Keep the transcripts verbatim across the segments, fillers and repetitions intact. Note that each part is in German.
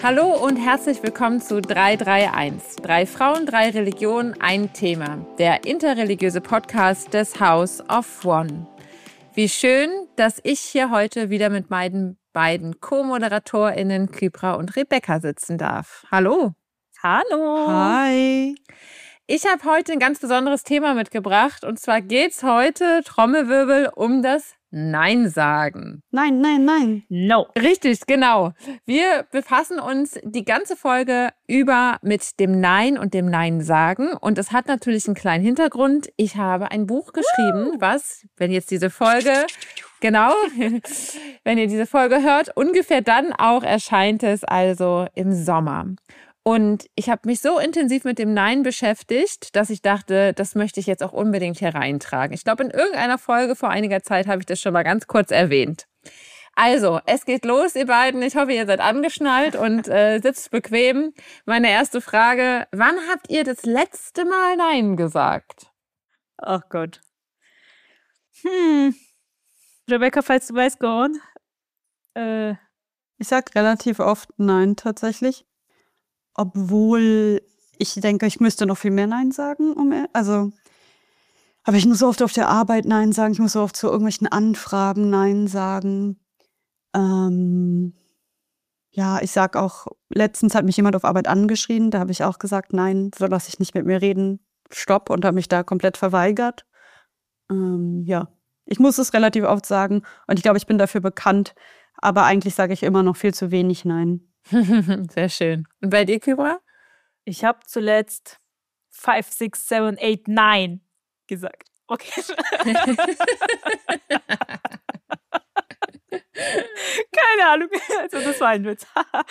Hallo und herzlich willkommen zu drei drei eins. Drei Frauen, drei Religionen, ein Thema. Der interreligiöse Podcast des House of One. Wie schön, dass ich hier heute wieder mit meinen beiden Co-ModeratorInnen Kybra und Rebecca sitzen darf. Hallo. Hallo. Hi. Ich habe heute ein ganz besonderes Thema mitgebracht und zwar geht es heute, Trommelwirbel, um das Nein sagen. Nein, nein, nein. No. Richtig, genau. Wir befassen uns die ganze Folge über mit dem Nein und dem Nein sagen. Und das hat natürlich einen kleinen Hintergrund. Ich habe ein Buch geschrieben, was, wenn jetzt diese Folge, genau, wenn ihr diese Folge hört, ungefähr dann auch erscheint es, also im Sommer. Und ich habe mich so intensiv mit dem Nein beschäftigt, dass ich dachte, das möchte ich jetzt auch unbedingt hier reintragen. Ich glaube, in irgendeiner Folge vor einiger Zeit habe ich das schon mal ganz kurz erwähnt. Also, es geht los, ihr beiden. Ich hoffe, ihr seid angeschnallt und äh, sitzt bequem. Meine erste Frage, wann habt ihr das letzte Mal Nein gesagt? Ach Gott. Hm. Rebecca, falls du weißt, go on. Äh. Ich sag relativ oft Nein tatsächlich. Obwohl ich denke, ich müsste noch viel mehr Nein sagen. Um, also, aber ich muss so oft auf der Arbeit Nein sagen. Ich muss so oft zu irgendwelchen Anfragen Nein sagen. Ähm, ja, ich sag auch, letztens hat mich jemand auf Arbeit angeschrien. Da habe ich auch gesagt, nein, so lasse ich nicht mit mir reden. Stopp. Und habe mich da komplett verweigert. Ähm, ja, ich muss es relativ oft sagen. Und ich glaube, ich bin dafür bekannt. Aber eigentlich sage ich immer noch viel zu wenig Nein. Sehr schön. Und bei dir, Kybra? Ich habe zuletzt five, six, seven, eight, nine gesagt. Okay. Keine Ahnung. Also das war ein Witz.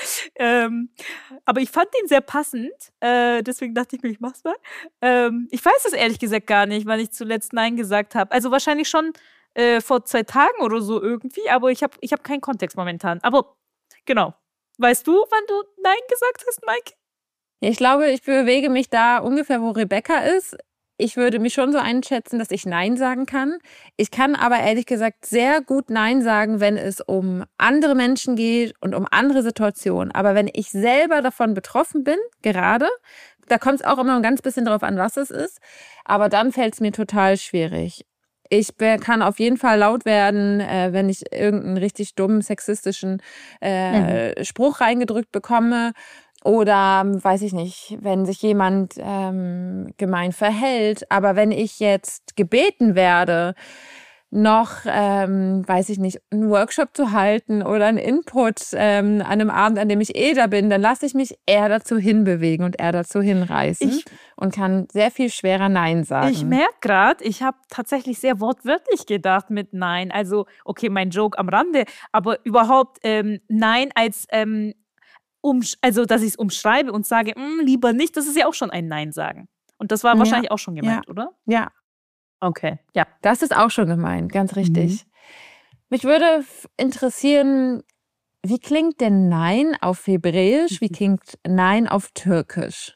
ähm, aber ich fand ihn sehr passend. Äh, deswegen dachte ich mir, ich mach's mal. Ähm, ich weiß es ehrlich gesagt gar nicht, wann ich zuletzt Nein gesagt habe. Also wahrscheinlich schon äh, vor zwei Tagen oder so irgendwie. Aber ich habe ich hab keinen Kontext momentan. Aber genau. Weißt du, wann du Nein gesagt hast, Mike? Ich glaube, ich bewege mich da ungefähr, wo Rebecca ist. Ich würde mich schon so einschätzen, dass ich Nein sagen kann. Ich kann aber ehrlich gesagt sehr gut Nein sagen, wenn es um andere Menschen geht und um andere Situationen. Aber wenn ich selber davon betroffen bin, gerade, da kommt es auch immer ein ganz bisschen drauf an, was es ist. Aber dann fällt es mir total schwierig. Ich kann auf jeden Fall laut werden, äh, wenn ich irgendeinen richtig dummen, sexistischen äh, mhm. Spruch reingedrückt bekomme. Oder, weiß ich nicht, wenn sich jemand ähm, gemein verhält. Aber wenn ich jetzt gebeten werde, noch, ähm, weiß ich nicht, einen Workshop zu halten oder einen Input ähm, an einem Abend, an dem ich eh da bin, dann lasse ich mich eher dazu hinbewegen und eher dazu hinreißen ich, und kann sehr viel schwerer Nein sagen. Ich merke gerade, ich habe tatsächlich sehr wortwörtlich gedacht mit Nein. Also, okay, mein Joke am Rande, aber überhaupt ähm, Nein als, ähm, um, also dass ich es umschreibe und sage, lieber nicht, das ist ja auch schon ein Nein sagen. Und das war ja. wahrscheinlich auch schon gemeint, ja. oder? Ja. Okay, ja. Das ist auch schon gemeint, ganz richtig. Mhm. Mich würde interessieren, wie klingt denn Nein auf Hebräisch? Wie klingt Nein auf Türkisch?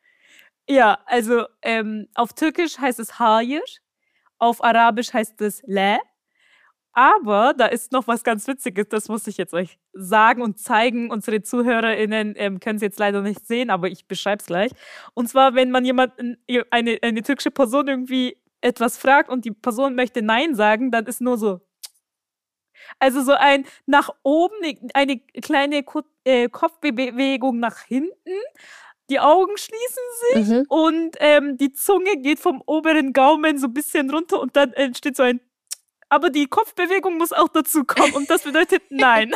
Ja, also ähm, auf Türkisch heißt es Hayır, auf Arabisch heißt es La. Aber da ist noch was ganz Witziges, das muss ich jetzt euch sagen und zeigen. Unsere ZuhörerInnen ähm, können es jetzt leider nicht sehen, aber ich beschreibe es gleich. Und zwar, wenn man jemanden, eine, eine türkische Person irgendwie etwas fragt und die Person möchte Nein sagen, dann ist nur so. Also so ein nach oben, eine kleine Kopfbewegung nach hinten, die Augen schließen sich mhm. und ähm, die Zunge geht vom oberen Gaumen so ein bisschen runter und dann entsteht so ein, aber die Kopfbewegung muss auch dazu kommen und das bedeutet Nein.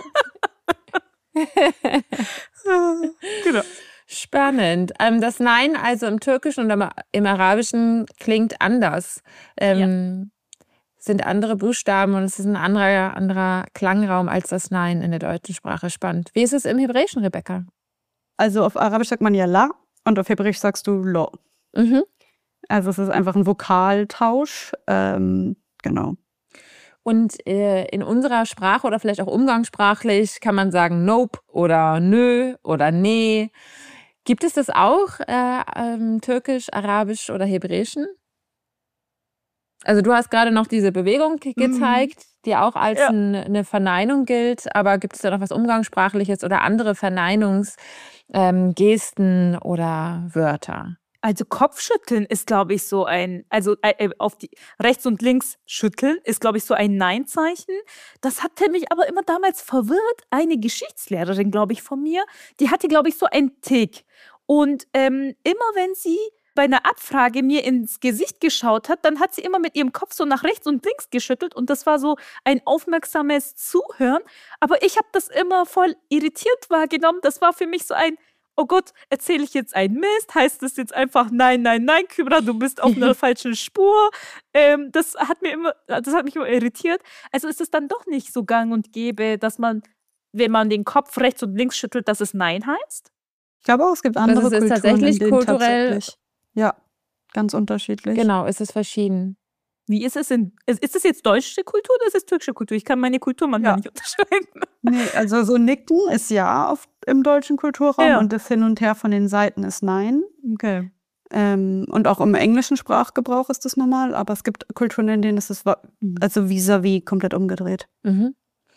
Genau. Spannend. Ähm, das Nein also im Türkischen und im Arabischen klingt anders. Ähm, ja. Sind andere Buchstaben und es ist ein anderer, anderer Klangraum als das Nein in der deutschen Sprache. Spannend. Wie ist es im Hebräischen, Rebecca? Also auf Arabisch sagt man ja La und auf Hebräisch sagst du Lo. Mhm. Also es ist einfach ein Vokaltausch. Ähm, genau. Und äh, in unserer Sprache oder vielleicht auch umgangssprachlich kann man sagen Nope oder Nö oder Nee. Gibt es das auch, äh, ähm, Türkisch, Arabisch oder Hebräischen? Also du hast gerade noch diese Bewegung ge- Mhm. gezeigt, die auch als Ja. ein, eine Verneinung gilt. Aber gibt es da noch was Umgangssprachliches oder andere Verneinungsgesten ähm, Gesten oder Wörter? Also Kopfschütteln ist, glaube ich, so ein, also äh, äh, auf die rechts und links schütteln ist, glaube ich, so ein Nein-Zeichen. Das hatte mich aber immer damals verwirrt. Eine Geschichtslehrerin, glaube ich, von mir, die hatte, glaube ich, so einen Tick. Und ähm, immer wenn sie bei einer Abfrage mir ins Gesicht geschaut hat, dann hat sie immer mit ihrem Kopf so nach rechts und links geschüttelt und das war so ein aufmerksames Zuhören. Aber ich habe das immer voll irritiert wahrgenommen. Das war für mich so ein, oh Gott, erzähle ich jetzt einen Mist? Heißt das jetzt einfach, nein, nein, nein, Kybra, du bist auf einer falschen Spur? Ähm, das hat mir immer, das hat mich immer irritiert. Also ist es dann doch nicht so gang und gäbe, dass man, wenn man den Kopf rechts und links schüttelt, dass es Nein heißt? Ich glaube auch, es gibt Also andere es ist Kulturen, tatsächlich in denen kulturell, tatsächlich. Ja, ganz unterschiedlich. genau, es ist verschieden. Wie ist es in, ist ist es jetzt deutsche Kultur oder ist es türkische Kultur? Ich kann meine Kultur manchmal Ja. nicht unterscheiden. Nee, also so Nicken ist ja auf, im deutschen Kulturraum Ja. und das Hin und Her von den Seiten ist Nein. Okay. Ähm, und auch im englischen Sprachgebrauch ist das normal, aber es gibt Kulturen, in denen ist es wa- also vis-à-vis komplett umgedreht. Mhm.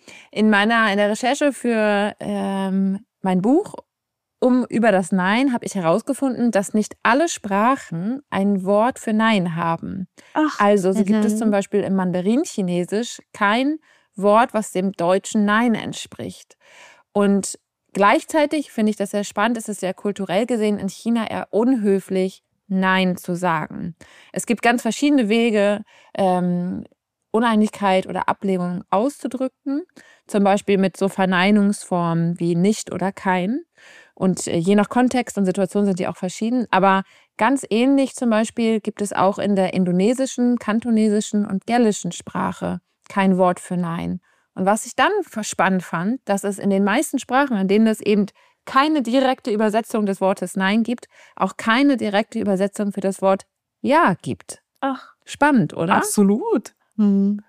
In meiner in der Recherche für ähm, mein Buch um über das Nein habe ich herausgefunden, dass nicht alle Sprachen ein Wort für Nein haben. Ach, Also so gibt es Mhm. zum Beispiel im Mandarin-Chinesisch kein Wort, was dem deutschen Nein entspricht. Und gleichzeitig finde ich das sehr spannend, ist es ja kulturell gesehen in China eher unhöflich, Nein zu sagen. Es gibt ganz verschiedene Wege, ähm, Uneinigkeit oder Ablehnung auszudrücken. Zum Beispiel mit so Verneinungsformen wie nicht oder kein. Und äh, je nach Kontext und Situation sind die auch verschieden. Aber ganz ähnlich zum Beispiel gibt es auch in der indonesischen, kantonesischen und gälischen Sprache kein Wort für Nein. Und was ich dann spannend fand, dass es in den meisten Sprachen, in denen es eben keine direkte Übersetzung des Wortes Nein gibt, auch keine direkte Übersetzung für das Wort Ja gibt. ach, Spannend, oder? absolut. Hm.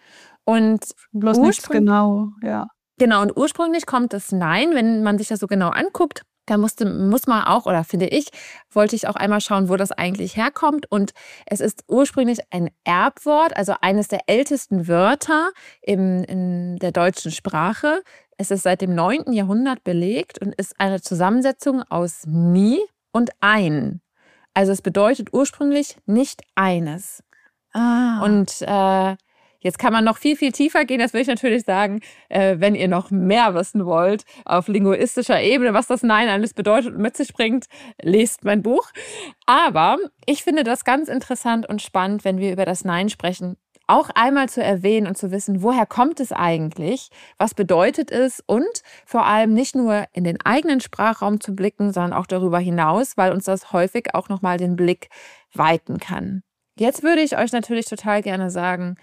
Und Bloß nichts Ursprung- genau, ja. Genau, und ursprünglich kommt das Nein, wenn man sich das so genau anguckt, da musste, muss man auch, oder finde ich, wollte ich auch einmal schauen, wo das eigentlich herkommt. Und es ist ursprünglich ein Erbwort, also eines der ältesten Wörter im, in der deutschen Sprache. Es ist seit dem neunten Jahrhundert belegt und ist eine Zusammensetzung aus nie und ein. Also es bedeutet ursprünglich nicht eines. Ah. Und äh, jetzt kann man noch viel, viel tiefer gehen. Das will ich natürlich sagen, äh, wenn ihr noch mehr wissen wollt, auf linguistischer Ebene, was das Nein alles bedeutet und mit sich bringt, lest mein Buch. Aber ich finde das ganz interessant und spannend, wenn wir über das Nein sprechen, auch einmal zu erwähnen und zu wissen, woher kommt es eigentlich, was bedeutet es und vor allem nicht nur in den eigenen Sprachraum zu blicken, sondern auch darüber hinaus, weil uns das häufig auch nochmal den Blick weiten kann. Jetzt würde ich euch natürlich total gerne sagen,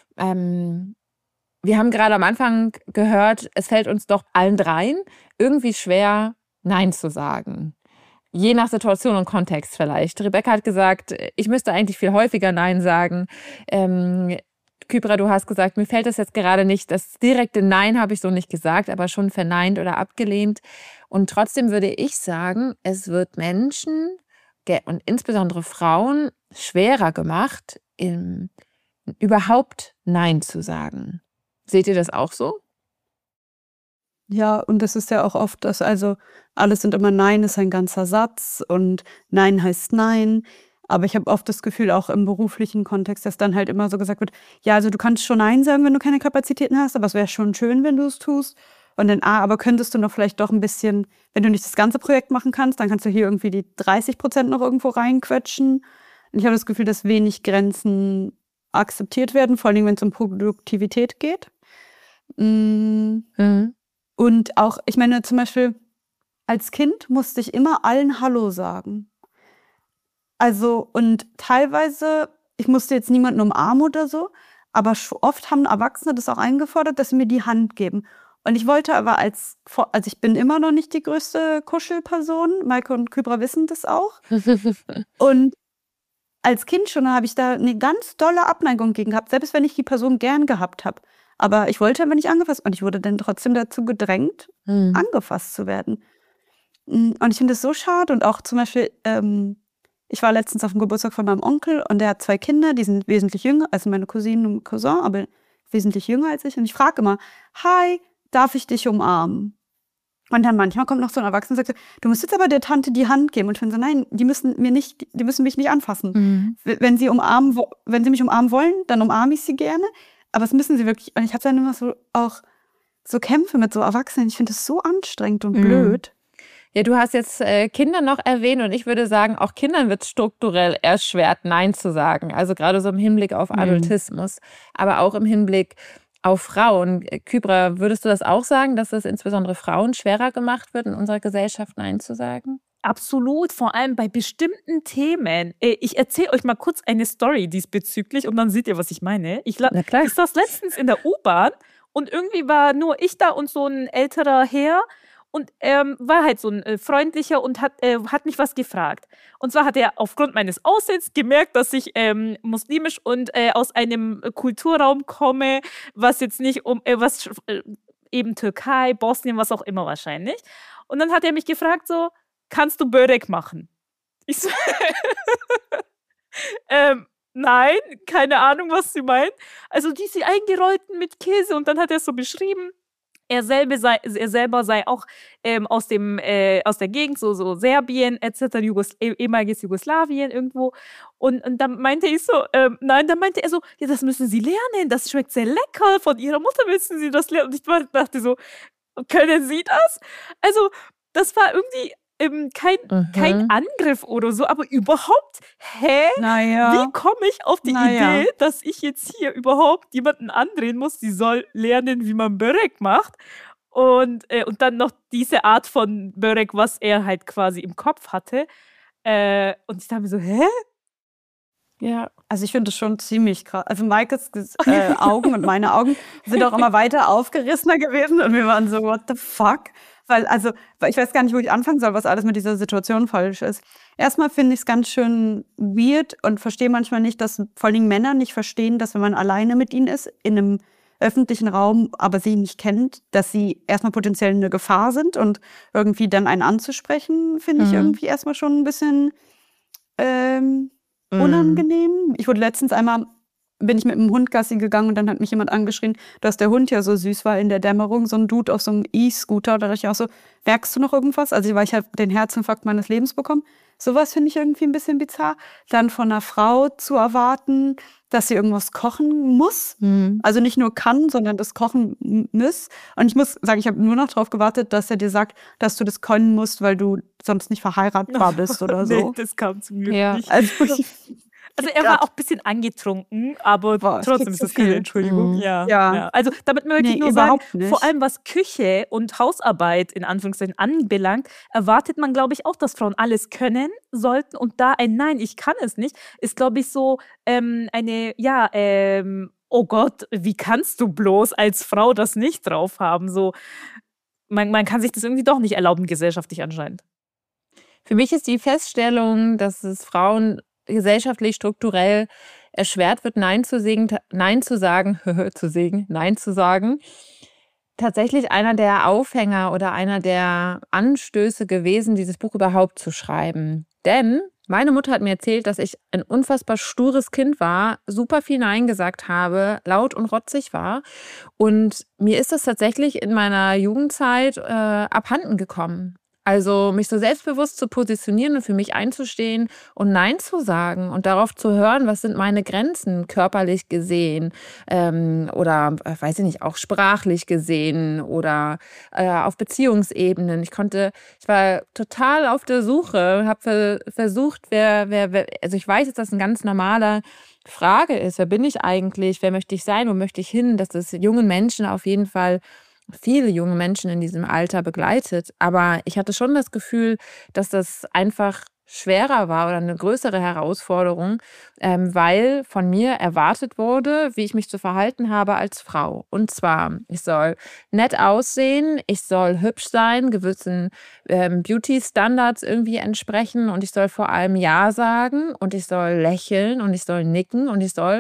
ähm, wir haben gerade am Anfang gehört, es fällt uns doch allen dreien irgendwie schwer, Nein zu sagen. Je nach Situation und Kontext vielleicht. Rebecca hat gesagt, ich müsste eigentlich viel häufiger Nein sagen. Ähm, Kybra, du hast gesagt, mir fällt das jetzt gerade nicht. Das direkte Nein habe ich so nicht gesagt, aber schon verneint oder abgelehnt. Und trotzdem würde ich sagen, es wird Menschen und insbesondere Frauen schwerer gemacht, im, überhaupt Nein zu sagen. Seht ihr das auch so? Ja, und das ist ja auch oft, dass also alles sind immer Nein ist ein ganzer Satz und Nein heißt Nein. Aber ich habe oft das Gefühl, auch im beruflichen Kontext, dass dann halt immer so gesagt wird, ja, also du kannst schon Nein sagen, wenn du keine Kapazitäten hast, aber es wäre schon schön, wenn du es tust. Und dann, ah, aber könntest du noch vielleicht doch ein bisschen, wenn du nicht das ganze Projekt machen kannst, dann kannst du hier irgendwie die dreißig Prozent noch irgendwo reinquetschen. Und ich habe das Gefühl, dass wenig Grenzen akzeptiert werden, vor allem wenn es um Produktivität geht. Mm. Mhm. Und auch, ich meine, zum Beispiel als Kind musste ich immer allen Hallo sagen. Also, und teilweise, ich musste jetzt niemanden umarmen oder so, aber oft haben Erwachsene das auch eingefordert, dass sie mir die Hand geben. Und ich wollte aber als, also ich bin immer noch nicht die größte Kuschelperson, Maike und Kybra wissen das auch. Und als Kind schon habe ich da eine ganz dolle Abneigung gegen gehabt, selbst wenn ich die Person gern gehabt habe. Aber ich wollte aber nicht angefasst und ich wurde dann trotzdem dazu gedrängt, Mhm. angefasst zu werden. Und ich finde das so schade und auch zum Beispiel, ähm, ich war letztens auf dem Geburtstag von meinem Onkel und der hat zwei Kinder, die sind wesentlich jünger, also meine Cousine und Cousin, aber wesentlich jünger als ich. Und ich frage immer, hi, darf ich dich umarmen? Und dann manchmal kommt noch so ein Erwachsener und sagt, du musst jetzt aber der Tante die Hand geben. Und ich bin so, nein, die müssen mir nicht, die müssen mich nicht anfassen. Mhm. Wenn sie umarmen, wenn sie mich umarmen wollen, dann umarme ich sie gerne. Aber es müssen sie wirklich. Und ich habe dann immer so auch so Kämpfe mit so Erwachsenen. Ich finde das so anstrengend und Mhm. blöd. Ja, du hast jetzt äh, Kinder noch erwähnt und ich würde sagen, auch Kindern wird strukturell erschwert, Nein zu sagen. Also gerade so im Hinblick auf Mhm. Adultismus, aber auch im Hinblick auf Frauen. Kybra, würdest du das auch sagen, dass es insbesondere Frauen schwerer gemacht wird, in unserer Gesellschaft Nein zu sagen? Absolut, vor allem bei bestimmten Themen. Äh, Ich erzähle euch mal kurz eine Story diesbezüglich und dann seht ihr, was ich meine. Ich, la- Na klar. ich saß letztens in der U-Bahn und irgendwie war nur ich da und so ein älterer Herr und ähm, war halt so ein äh, freundlicher und hat, äh, hat mich was gefragt. Und zwar hat er aufgrund meines Aussehens gemerkt, dass ich ähm, muslimisch und äh, aus einem Kulturraum komme, was jetzt nicht um, äh, was äh, eben Türkei, Bosnien, was auch immer wahrscheinlich. Und dann hat er mich gefragt so, kannst du Börek machen? Ich so, ähm, nein, keine Ahnung, was sie meinen. Also diese eingerollten mit Käse und dann hat er es so beschrieben. Er selber sei, er selber sei auch ähm, aus, dem, äh, aus der Gegend, so, so Serbien et cetera, Jugos, eh- ehemaliges Jugoslawien irgendwo. Und, und dann meinte ich so, ähm, nein, dann meinte er so, ja, das müssen Sie lernen, das schmeckt sehr lecker, von Ihrer Mutter müssen Sie das lernen. Und ich war- dachte so, können Sie das? Also, das war irgendwie ähm, kein, kein Mhm. Angriff oder so, aber überhaupt, hä? Naja. Wie komme ich auf die Naja. Idee, dass ich jetzt hier überhaupt jemanden andrehen muss, die soll lernen, wie man Börek macht? Und, äh, und dann noch diese Art von Börek, was er halt quasi im Kopf hatte. Äh, und ich dachte mir so, hä? Ja. Also ich finde es schon ziemlich krass. Also Maikes äh, Augen und meine Augen sind auch immer weiter aufgerissener gewesen und wir waren so, what the fuck? Weil, also, weil ich weiß gar nicht, wo ich anfangen soll, was alles mit dieser Situation falsch ist. Erstmal finde ich es ganz schön weird und verstehe manchmal nicht, dass vor allem Männer nicht verstehen, dass wenn man alleine mit ihnen ist, in einem öffentlichen Raum, aber sie nicht kennt, dass sie erstmal potenziell eine Gefahr sind und irgendwie dann einen anzusprechen, finde ich Mhm. irgendwie erstmal schon ein bisschen ähm, Mhm. unangenehm. Ich wurde letztens einmal, bin ich mit einem Hund Gassi gegangen und dann hat mich jemand angeschrien, dass der Hund ja so süß war in der Dämmerung, so ein Dude auf so einem E-Scooter. Da dachte ich auch so, merkst du noch irgendwas? Also weil ich habe den Herzinfarkt meines Lebens bekommen. Sowas finde ich irgendwie ein bisschen bizarr. Dann von einer Frau zu erwarten, dass sie irgendwas kochen muss. Mhm. Also nicht nur kann, sondern das kochen m- muss. Und ich muss sagen, ich habe nur noch darauf gewartet, dass er dir sagt, dass du das können musst, weil du sonst nicht verheiratbar bist oder Nee, so. das kam zum Glück Ja. nicht. Also ich, Also er war auch ein bisschen angetrunken, aber Boah, ich trotzdem krieg ist zu das keine viel. Entschuldigung. Mhm. Ja, Ja. ja. Also damit möchte ich Nee, nur sagen, überhaupt nicht. vor allem was Küche und Hausarbeit in Anführungszeichen anbelangt, erwartet man, glaube ich, auch, dass Frauen alles können sollten. Und da ein Nein, ich kann es nicht, ist, glaube ich, so ähm, eine, ja, ähm, oh Gott, wie kannst du bloß als Frau das nicht drauf haben? So, man, man kann sich das irgendwie doch nicht erlauben, gesellschaftlich anscheinend. Für mich ist die Feststellung, dass es Frauen gesellschaftlich strukturell erschwert wird, Nein zu sagen, Nein zu sagen, zu sägen, Nein zu sagen, tatsächlich einer der Aufhänger oder einer der Anstöße gewesen, dieses Buch überhaupt zu schreiben. Denn meine Mutter hat mir erzählt, dass ich ein unfassbar stures Kind war, super viel Nein gesagt habe, laut und rotzig war. Und mir ist das tatsächlich in meiner Jugendzeit äh, abhanden gekommen. Also mich so selbstbewusst zu positionieren und für mich einzustehen und Nein zu sagen und darauf zu hören, was sind meine Grenzen körperlich gesehen ähm, oder, äh, weiß ich nicht, auch sprachlich gesehen oder äh, auf Beziehungsebenen. Ich konnte, ich war total auf der Suche, habe ver versucht, wer, wer, wer, also ich weiß, dass das ein ganz normaler Frage ist, wer bin ich eigentlich, wer möchte ich sein, wo möchte ich hin, dass das jungen Menschen auf jeden Fall viele junge Menschen in diesem Alter begleitet. Aber ich hatte schon das Gefühl, dass das einfach schwerer war oder eine größere Herausforderung, ähm, weil von mir erwartet wurde, wie ich mich zu verhalten habe als Frau. Und zwar, ich soll nett aussehen, ich soll hübsch sein, gewissen ähm, Beauty-Standards irgendwie entsprechen und ich soll vor allem Ja sagen und ich soll lächeln und ich soll nicken und ich soll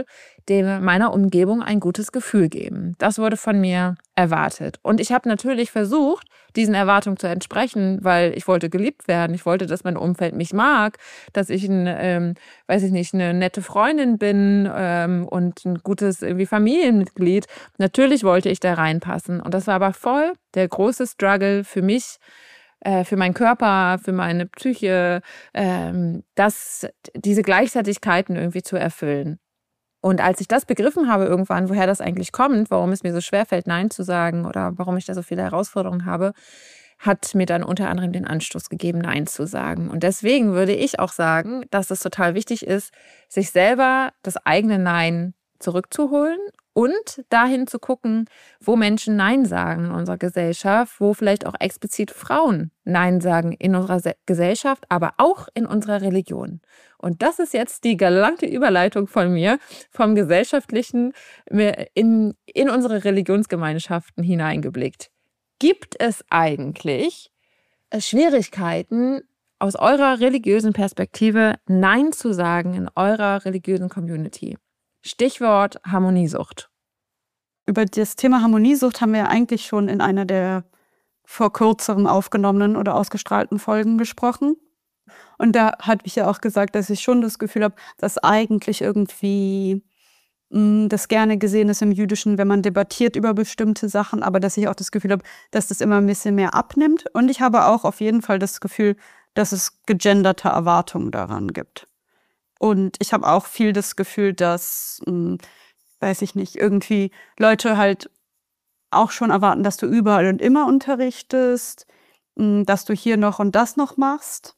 dem meiner Umgebung ein gutes Gefühl geben. Das wurde von mir erwartet. Und ich habe natürlich versucht, diesen Erwartungen zu entsprechen, weil ich wollte geliebt werden. Ich wollte, dass mein Umfeld mich mag, dass ich ein, ähm, weiß ich nicht, eine nette Freundin bin ähm, und ein gutes irgendwie Familienmitglied. Natürlich wollte ich da reinpassen. Und das war aber voll der große Struggle für mich, äh, für meinen Körper, für meine Psyche, ähm, das, diese Gleichzeitigkeiten irgendwie zu erfüllen. Und als ich das begriffen habe irgendwann, woher das eigentlich kommt, warum es mir so schwerfällt, Nein zu sagen oder warum ich da so viele Herausforderungen habe, hat mir dann unter anderem den Anstoß gegeben, Nein zu sagen. Und deswegen würde ich auch sagen, dass es total wichtig ist, sich selber das eigene Nein zurückzuholen und dahin zu gucken, wo Menschen Nein sagen in unserer Gesellschaft, wo vielleicht auch explizit Frauen Nein sagen in unserer Se- Gesellschaft, aber auch in unserer Religion. Und das ist jetzt die galante Überleitung von mir vom Gesellschaftlichen in, in unsere Religionsgemeinschaften hineingeblickt. Gibt es eigentlich Schwierigkeiten, aus eurer religiösen Perspektive Nein zu sagen in eurer religiösen Community? Stichwort Harmoniesucht. Über das Thema Harmoniesucht haben wir ja eigentlich schon in einer der vor kurzem aufgenommenen oder ausgestrahlten Folgen gesprochen. Und da hatte ich ja auch gesagt, dass ich schon das Gefühl habe, dass eigentlich irgendwie mh, das gerne gesehen ist im Jüdischen, wenn man debattiert über bestimmte Sachen, aber dass ich auch das Gefühl habe, dass das immer ein bisschen mehr abnimmt. Und ich habe auch auf jeden Fall das Gefühl, dass es gegenderte Erwartungen daran gibt. Und ich habe auch viel das Gefühl, dass, mh, weiß ich nicht, irgendwie Leute halt auch schon erwarten, dass du überall und immer unterrichtest, mh, dass du hier noch und das noch machst.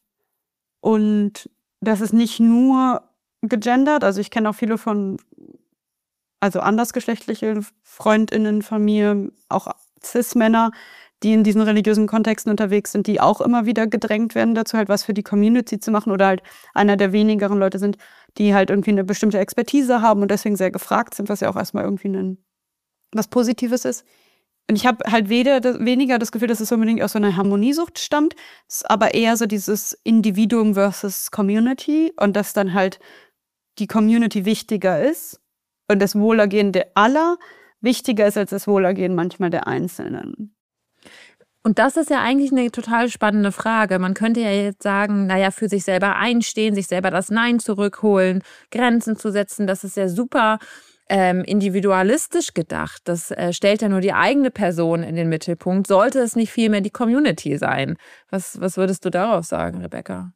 Und das ist nicht nur gegendert, also ich kenne auch viele von, also andersgeschlechtliche FreundInnen von mir, auch Cis-Männer, die in diesen religiösen Kontexten unterwegs sind, die auch immer wieder gedrängt werden dazu, halt was für die Community zu machen oder halt einer der wenigeren Leute sind, die halt irgendwie eine bestimmte Expertise haben und deswegen sehr gefragt sind, was ja auch erstmal irgendwie ein, was Positives ist. Und ich habe halt weder, weniger das Gefühl, dass es unbedingt aus so einer Harmoniesucht stammt, es ist aber eher so dieses Individuum versus Community und dass dann halt die Community wichtiger ist und das Wohlergehen der aller wichtiger ist als das Wohlergehen manchmal der Einzelnen. Und das ist ja eigentlich eine total spannende Frage. Man könnte ja jetzt sagen, naja, für sich selber einstehen, sich selber das Nein zurückholen, Grenzen zu setzen, das ist ja super ähm, individualistisch gedacht. Das äh, stellt ja nur die eigene Person in den Mittelpunkt. Sollte es nicht vielmehr die Community sein? Was, was würdest du darauf sagen, Rebecca?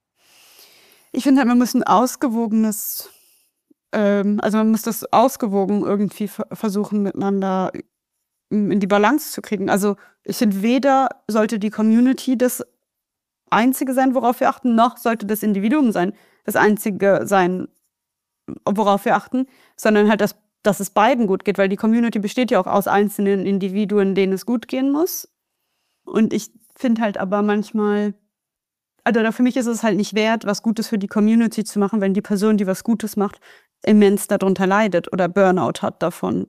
Ich finde halt, man muss ein ausgewogenes, ähm, also man muss das ausgewogen irgendwie f- versuchen, miteinander in die Balance zu kriegen. Also ich finde, weder sollte die Community das Einzige sein, worauf wir achten, noch sollte das Individuum sein, das Einzige sein, worauf wir achten, sondern halt, dass, dass es beiden gut geht, weil die Community besteht ja auch aus einzelnen Individuen, denen es gut gehen muss. Und ich finde halt aber manchmal, also für mich ist es halt nicht wert, was Gutes für die Community zu machen, wenn die Person, die was Gutes macht, immens darunter leidet oder Burnout hat davon.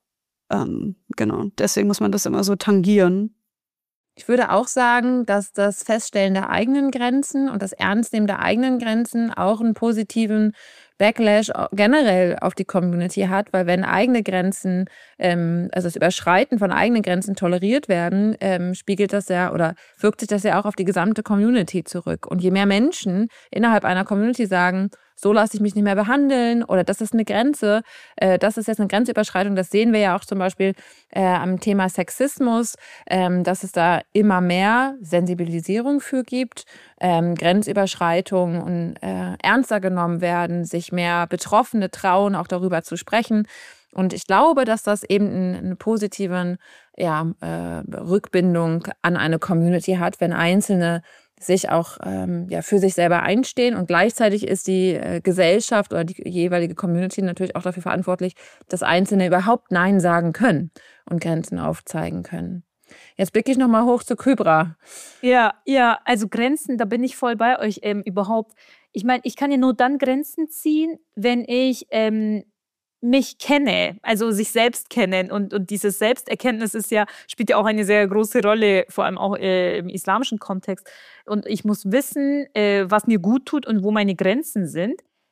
Ähm, genau, deswegen muss man das immer so tangieren. Ich würde auch sagen, dass das Feststellen der eigenen Grenzen und das Ernstnehmen der eigenen Grenzen auch einen positiven Backlash generell auf die Community hat, weil wenn eigene Grenzen, ähm, also das Überschreiten von eigenen Grenzen toleriert werden, ähm, spiegelt das ja oder wirkt sich das ja auch auf die gesamte Community zurück. Und je mehr Menschen innerhalb einer Community sagen, so lasse ich mich nicht mehr behandeln oder das ist eine Grenze, äh, das ist jetzt eine Grenzüberschreitung, das sehen wir ja auch zum Beispiel äh, am Thema Sexismus, ähm, dass es da immer mehr Sensibilisierung für gibt, ähm, Grenzüberschreitungen und äh, ernster genommen werden, sich mehr Betroffene trauen, auch darüber zu sprechen. Und ich glaube, dass das eben eine positive ja, äh, Rückbindung an eine Community hat, wenn Einzelne sich auch ähm, ja, für sich selber einstehen. Und gleichzeitig ist die äh, Gesellschaft oder die jeweilige Community natürlich auch dafür verantwortlich, dass Einzelne überhaupt Nein sagen können und Grenzen aufzeigen können. Jetzt blicke ich nochmal hoch zu Kybra. Ja, ja, also Grenzen, da bin ich voll bei euch ähm, überhaupt. Ich meine, ich kann ja nur dann Grenzen ziehen, wenn ich ähm, mich kenne, also sich selbst kennen. Und, und dieses Selbsterkenntnis ist ja, spielt ja auch eine sehr große Rolle, vor allem auch äh, im islamischen Kontext. Und ich muss wissen, äh, was mir gut tut und wo meine Grenzen sind.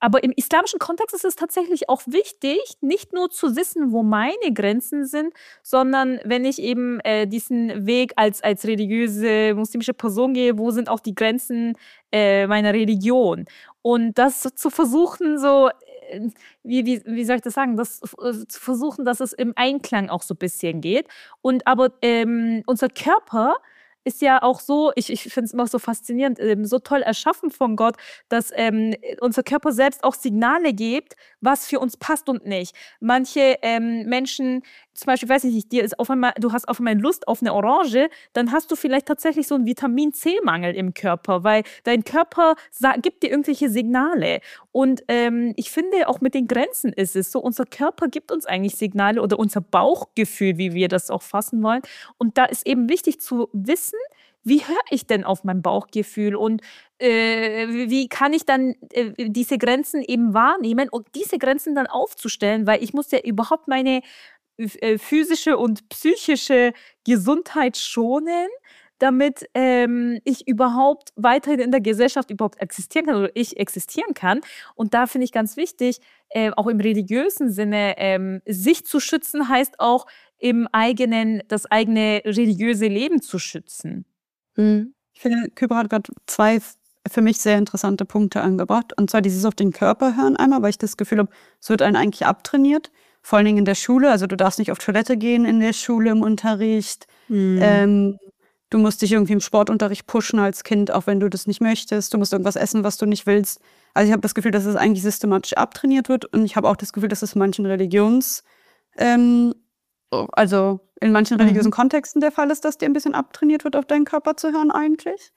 aber im islamischen Kontext ist es tatsächlich auch wichtig, nicht nur zu wissen, wo meine Grenzen sind, sondern wenn ich eben äh, diesen Weg als, als religiöse muslimische Person gehe, wo sind auch die Grenzen äh, meiner Religion? Und das zu versuchen, so, äh, wie, wie, wie soll ich das sagen, das äh, zu versuchen, dass es im Einklang auch so ein bisschen geht. Und aber ähm, unser Körper ist ja auch so, ich, ich finde es immer so faszinierend, ähm, so toll erschaffen von Gott, dass ähm, unser Körper selbst auch Signale gibt, was für uns passt und nicht. Manche ähm, Menschen, zum Beispiel, weiß ich nicht, dir ist auf einmal, du hast auf einmal Lust auf eine Orange, dann hast du vielleicht tatsächlich so einen Vitamin-C-Mangel im Körper, weil dein Körper sa- gibt dir irgendwelche Signale. Und ähm, ich finde, auch mit den Grenzen ist es so, unser Körper gibt uns eigentlich Signale oder unser Bauchgefühl, wie wir das auch fassen wollen. Und da ist eben wichtig zu wissen, wie höre ich denn auf mein Bauchgefühl und äh, wie kann ich dann äh, diese Grenzen eben wahrnehmen und diese Grenzen dann aufzustellen, weil ich muss ja überhaupt meine äh, physische und psychische Gesundheit schonen, damit ähm, ich überhaupt weiterhin in der Gesellschaft überhaupt existieren kann oder ich existieren kann. Und da finde ich ganz wichtig, äh, auch im religiösen Sinne, ähm, sich zu schützen, heißt auch im eigenen, das eigene religiöse Leben zu schützen. Mhm. Ich finde, Kübra hat gerade zwei für mich sehr interessante Punkte angebracht. Und zwar dieses auf den Körper hören einmal, weil ich das Gefühl habe, es wird einen eigentlich abtrainiert. Vor allen Dingen in der Schule. Also du darfst nicht auf Toilette gehen in der Schule im Unterricht. Mhm. Ähm, du musst dich irgendwie im Sportunterricht pushen als Kind, auch wenn du das nicht möchtest. Du musst irgendwas essen, was du nicht willst. Also ich habe das Gefühl, dass es eigentlich systematisch abtrainiert wird. Und ich habe auch das Gefühl, dass es in manchen Religions... Ähm, also in manchen religiösen mhm. Kontexten der Fall ist, dass dir ein bisschen abtrainiert wird, auf deinen Körper zu hören eigentlich.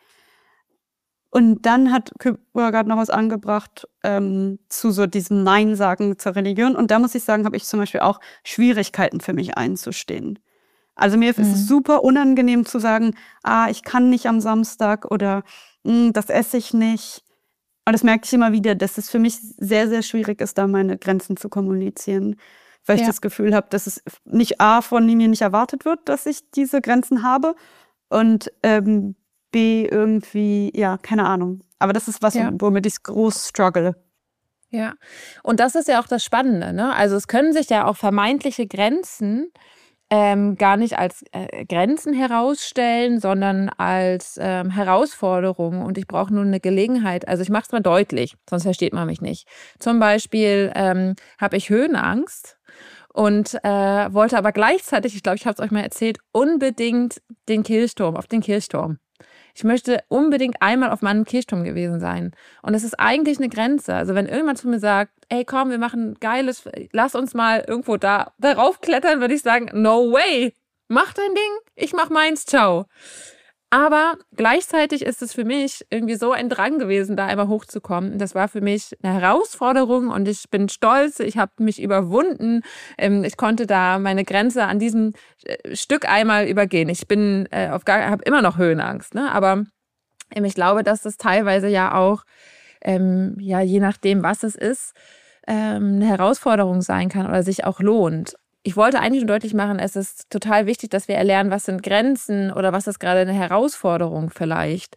Und dann hat Kübra gerade noch was angebracht ähm, zu so diesem Nein-Sagen zur Religion. Und da muss ich sagen, habe ich zum Beispiel auch Schwierigkeiten für mich einzustehen. Also mir mhm. ist es super unangenehm zu sagen, ah, ich kann nicht am Samstag oder das esse ich nicht. Und das merke ich immer wieder, dass es für mich sehr, sehr schwierig ist, da meine Grenzen zu kommunizieren. Weil ich ja. das Gefühl habe, dass es nicht A, von mir nicht erwartet wird, dass ich diese Grenzen habe und ähm, B, irgendwie, ja, keine Ahnung. Aber das ist was, ja. womit ich groß struggle. Ja, und das ist ja auch das Spannende, ne? Also es können sich ja auch vermeintliche Grenzen ähm, gar nicht als äh, Grenzen herausstellen, sondern als ähm, Herausforderungen. Und ich brauche nur eine Gelegenheit. Also ich mache es mal deutlich, sonst versteht man mich nicht. Zum Beispiel ähm, habe ich Höhenangst. Und äh, wollte aber gleichzeitig, ich glaube, ich habe es euch mal erzählt, unbedingt den Kirchturm, auf den Kirchturm. Ich möchte unbedingt einmal auf meinem Kirchturm gewesen sein. Und das ist eigentlich eine Grenze. Also wenn irgendjemand zu mir sagt, ey komm, wir machen geiles, lass uns mal irgendwo da darauf klettern, würde ich sagen, no way, mach dein Ding, ich mach meins, ciao. Aber gleichzeitig ist es für mich irgendwie so ein Drang gewesen, da einmal hochzukommen. Das war für mich eine Herausforderung und ich bin stolz, ich habe mich überwunden. Ich konnte da meine Grenze an diesem Stück einmal übergehen. Ich bin auf gar, habe immer noch Höhenangst, ne? Aber ich glaube, dass das teilweise ja auch, ähm, ja, je nachdem, was es ist, ähm, eine Herausforderung sein kann oder sich auch lohnt. Ich wollte eigentlich nur deutlich machen, es ist total wichtig, dass wir erlernen, was sind Grenzen oder was ist gerade eine Herausforderung vielleicht.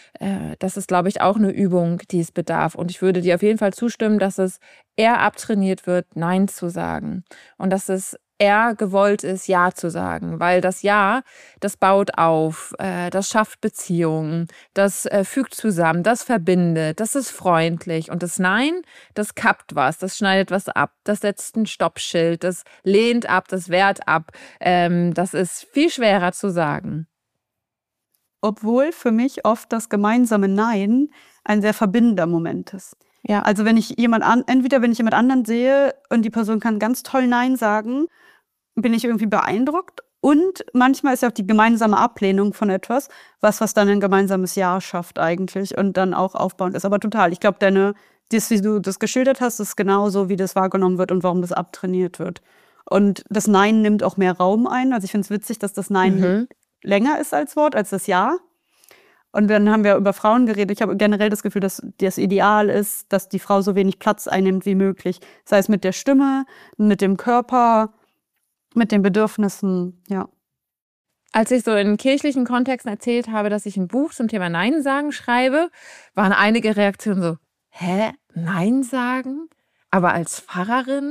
Das ist, glaube ich, auch eine Übung, die es bedarf. Und ich würde dir auf jeden Fall zustimmen, dass es eher abtrainiert wird, Nein zu sagen. Und dass es eher gewollt ist, Ja zu sagen. Weil das Ja, das baut auf, das schafft Beziehungen, das fügt zusammen, das verbindet, das ist freundlich. Und das Nein, das kappt was, das schneidet was ab, das setzt ein Stoppschild, das lehnt ab, das wehrt ab. Das ist viel schwerer zu sagen. Obwohl für mich oft das gemeinsame Nein ein sehr verbindender Moment ist. Ja. Also wenn ich jemand an, entweder wenn ich jemand anderen sehe und die Person kann ganz toll Nein sagen, bin ich irgendwie beeindruckt. Und manchmal ist ja auch die gemeinsame Ablehnung von etwas, was, was dann ein gemeinsames Ja schafft eigentlich und dann auch aufbauend ist. Aber total, ich glaube, deine, das, wie du das geschildert hast, ist genauso, wie das wahrgenommen wird und warum das abtrainiert wird. Und das Nein nimmt auch mehr Raum ein. Also ich finde es witzig, dass das Nein mhm. länger ist als Wort, als das Ja. Und dann haben wir über Frauen geredet. Ich habe generell das Gefühl, dass das Ideal ist, dass die Frau so wenig Platz einnimmt wie möglich. Sei es mit der Stimme, mit dem Körper, mit den Bedürfnissen, ja. Als ich so in kirchlichen Kontexten erzählt habe, dass ich ein Buch zum Thema Nein sagen schreibe, waren einige Reaktionen so, hä, Nein sagen? Aber als Pfarrerin?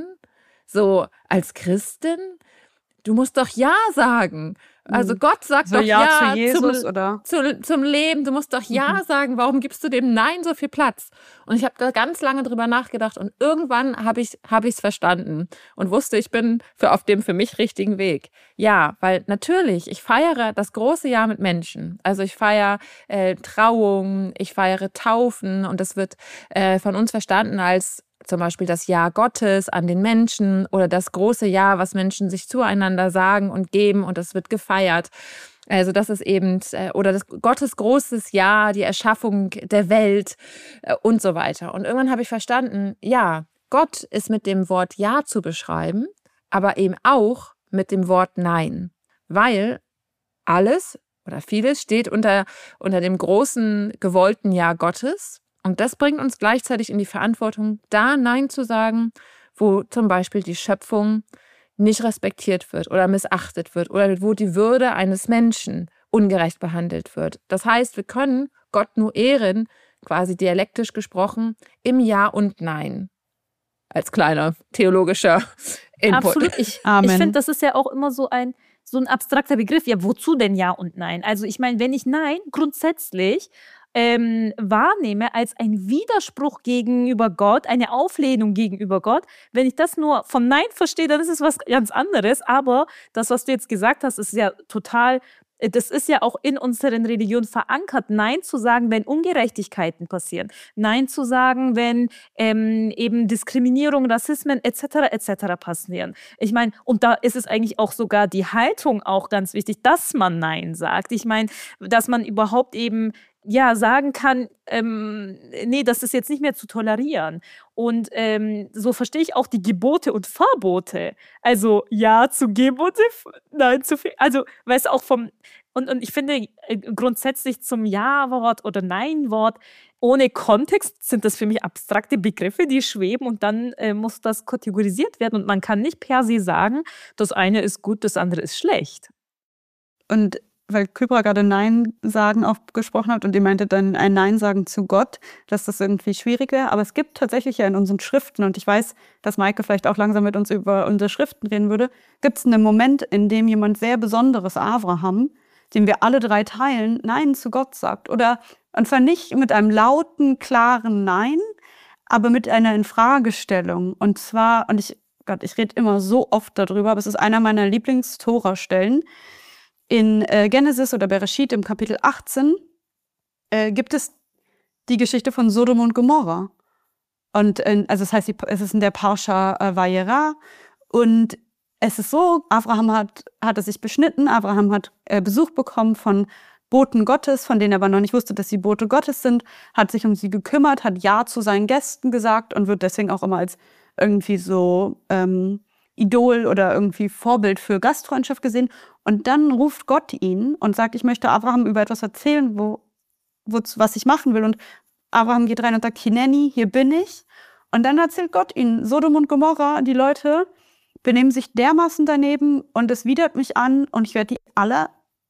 So als Christin? Du musst doch Ja sagen. Also Mhm. Gott sagt So doch Ja Ja zu Jesus zum, oder? zu, zum Leben. Du musst doch Ja Mhm. sagen. Warum gibst du dem Nein so viel Platz? Und ich habe da ganz lange drüber nachgedacht und irgendwann habe ich es hab ich's verstanden und wusste, ich bin für, auf dem für mich richtigen Weg. Ja, weil natürlich, ich feiere das große Jahr mit Menschen. Also ich feiere äh, Trauungen, ich feiere Taufen und das wird äh, von uns verstanden als zum Beispiel das Ja Gottes an den Menschen oder das große Ja, was Menschen sich zueinander sagen und geben und das wird gefeiert. Also das ist eben, äh, oder das Gottes großes Ja, die Erschaffung der Welt äh, und so weiter. Und irgendwann habe ich verstanden, ja, Gott ist mit dem Wort Ja zu beschreiben, aber eben auch mit dem Wort Nein. Weil alles oder vieles steht unter, unter dem großen, gewollten Ja Gottes. Und das bringt uns gleichzeitig in die Verantwortung, da Nein zu sagen, wo zum Beispiel die Schöpfung nicht respektiert wird oder missachtet wird oder wo die Würde eines Menschen ungerecht behandelt wird. Das heißt, wir können Gott nur ehren, quasi dialektisch gesprochen, im Ja und Nein. Als kleiner theologischer Input. Absolut. Ich, ich Amen. finde, das ist ja auch immer so ein, so ein abstrakter Begriff. Ja, wozu denn Ja und Nein? Also ich meine, wenn ich Nein grundsätzlich ähm, wahrnehme als ein Widerspruch gegenüber Gott, eine Auflehnung gegenüber Gott, wenn ich das nur von Nein verstehe, dann ist es was ganz anderes. Aber das, was du jetzt gesagt hast, ist ja total, das ist ja auch in unseren Religionen verankert, Nein zu sagen, wenn Ungerechtigkeiten passieren. Nein zu sagen, wenn ähm, eben Diskriminierung, Rassismen et cetera et cetera passieren. Ich meine, und da ist es eigentlich auch sogar die Haltung auch ganz wichtig, dass man Nein sagt. Ich meine, dass man überhaupt eben ja, sagen kann, ähm, nee, das ist jetzt nicht mehr zu tolerieren. Und ähm, so verstehe ich auch die Gebote und Verbote. Also Ja zu Gebote, Nein zu viel. Also, weißt du, auch vom, und, und ich finde äh, grundsätzlich zum Ja-Wort oder Nein-Wort, ohne Kontext sind das für mich abstrakte Begriffe, die schweben und dann äh, muss das kategorisiert werden und man kann nicht per se sagen, das eine ist gut, das andere ist schlecht. Und weil Kybra gerade Nein sagen auch gesprochen hat und ihr meinte dann ein Nein sagen zu Gott, dass das irgendwie schwierig wäre. Aber es gibt tatsächlich ja in unseren Schriften, und ich weiß, dass Maike vielleicht auch langsam mit uns über unsere Schriften reden würde, gibt es einen Moment, in dem jemand sehr Besonderes, Abraham, den wir alle drei teilen, Nein zu Gott sagt. Oder, und zwar nicht mit einem lauten, klaren Nein, aber mit einer Infragestellung. Und zwar, und ich, Gott, ich rede immer so oft darüber, aber es ist einer meiner Lieblings-Tora-Stellen. In äh, Genesis oder Bereshit im Kapitel achtzehn äh, gibt es die Geschichte von Sodom und Gomorra. Und äh, also das heißt, es ist in der Parsha äh, Vayera. Und es ist so, Abraham hat, hatte sich beschnitten, Abraham hat äh, Besuch bekommen von Boten Gottes, von denen er aber noch nicht wusste, dass sie Bote Gottes sind, hat sich um sie gekümmert, hat Ja zu seinen Gästen gesagt und wird deswegen auch immer als irgendwie so ähm, Idol oder irgendwie Vorbild für Gastfreundschaft gesehen. Und dann ruft Gott ihn und sagt, ich möchte Abraham über etwas erzählen, wo, wo, was ich machen will. Und Abraham geht rein und sagt, Hineni, hier bin ich. Und dann erzählt Gott ihnen, Sodom und Gomorra, die Leute benehmen sich dermaßen daneben und es widert mich an und ich werde die alle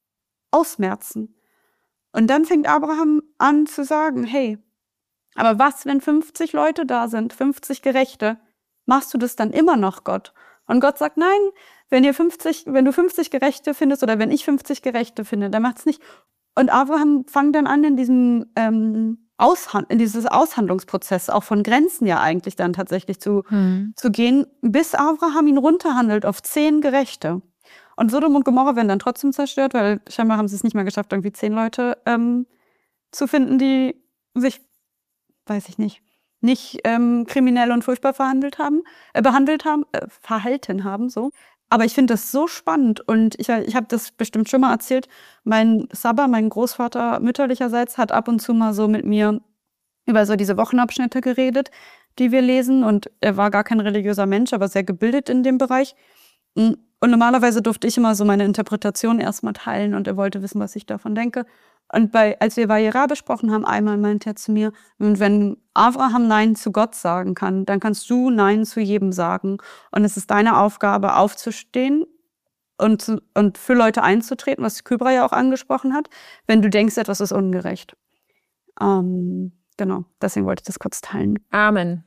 ausmerzen. Und dann fängt Abraham an zu sagen, hey, aber was, wenn fünfzig Leute da sind, fünfzig Gerechte? Machst du das dann immer noch, Gott? Und Gott sagt, nein, wenn ihr fünfzig, wenn du fünfzig Gerechte findest oder wenn ich fünfzig Gerechte finde, dann macht's nicht. Und Abraham fängt dann an, in diesem ähm, Aushand in dieses Aushandlungsprozess auch von Grenzen ja eigentlich dann tatsächlich zu, hm. zu gehen, bis Abraham ihn runterhandelt auf zehn Gerechte. Und Sodom und Gomorra werden dann trotzdem zerstört, weil scheinbar haben sie es nicht mehr geschafft, irgendwie zehn Leute ähm, zu finden, die sich, weiß ich nicht, nicht ähm, kriminell und furchtbar verhandelt haben, äh, behandelt haben, äh, verhalten haben, so. Aber ich finde das so spannend und ich, ich habe das bestimmt schon mal erzählt. Mein Saba, mein Großvater mütterlicherseits, hat ab und zu mal so mit mir über so diese Wochenabschnitte geredet, die wir lesen. Und er war gar kein religiöser Mensch, aber sehr gebildet in dem Bereich. Und normalerweise durfte ich immer so meine Interpretation erstmal teilen und er wollte wissen, was ich davon denke. Und bei, als wir Vayera besprochen haben, einmal meinte er zu mir, wenn Abraham Nein zu Gott sagen kann, dann kannst du Nein zu jedem sagen. Und es ist deine Aufgabe, aufzustehen und, zu, und für Leute einzutreten, was Kybra ja auch angesprochen hat, wenn du denkst, etwas ist ungerecht. Ähm, genau, deswegen wollte ich das kurz teilen. Amen.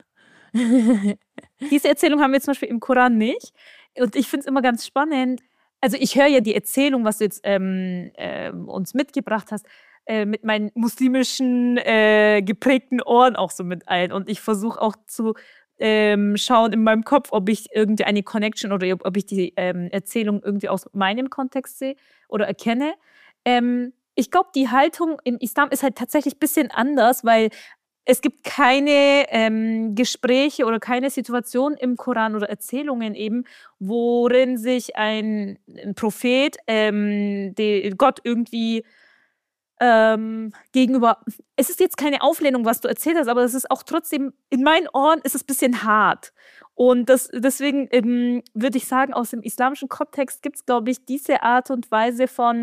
Diese Erzählung haben wir zum Beispiel im Koran nicht. Und ich finde es immer ganz spannend. Also ich höre ja die Erzählung, was du jetzt ähm, äh, uns mitgebracht hast, äh, mit meinen muslimischen äh, geprägten Ohren auch so mit ein. Und ich versuche auch zu ähm, schauen in meinem Kopf, ob ich irgendwie eine Connection oder ob ich die ähm, Erzählung irgendwie aus meinem Kontext sehe oder erkenne. Ähm, ich glaube, die Haltung im Islam ist halt tatsächlich ein bisschen anders, weil es gibt keine ähm, Gespräche oder keine Situation im Koran oder Erzählungen eben, worin sich ein, ein Prophet, ähm, die, Gott irgendwie ähm, gegenüber, es ist jetzt keine Auflehnung, was du erzählt hast, aber es ist auch trotzdem, in meinen Ohren ist es ein bisschen hart. Und das, deswegen ähm, würde ich sagen, aus dem islamischen Kontext gibt es, glaube ich, diese Art und Weise von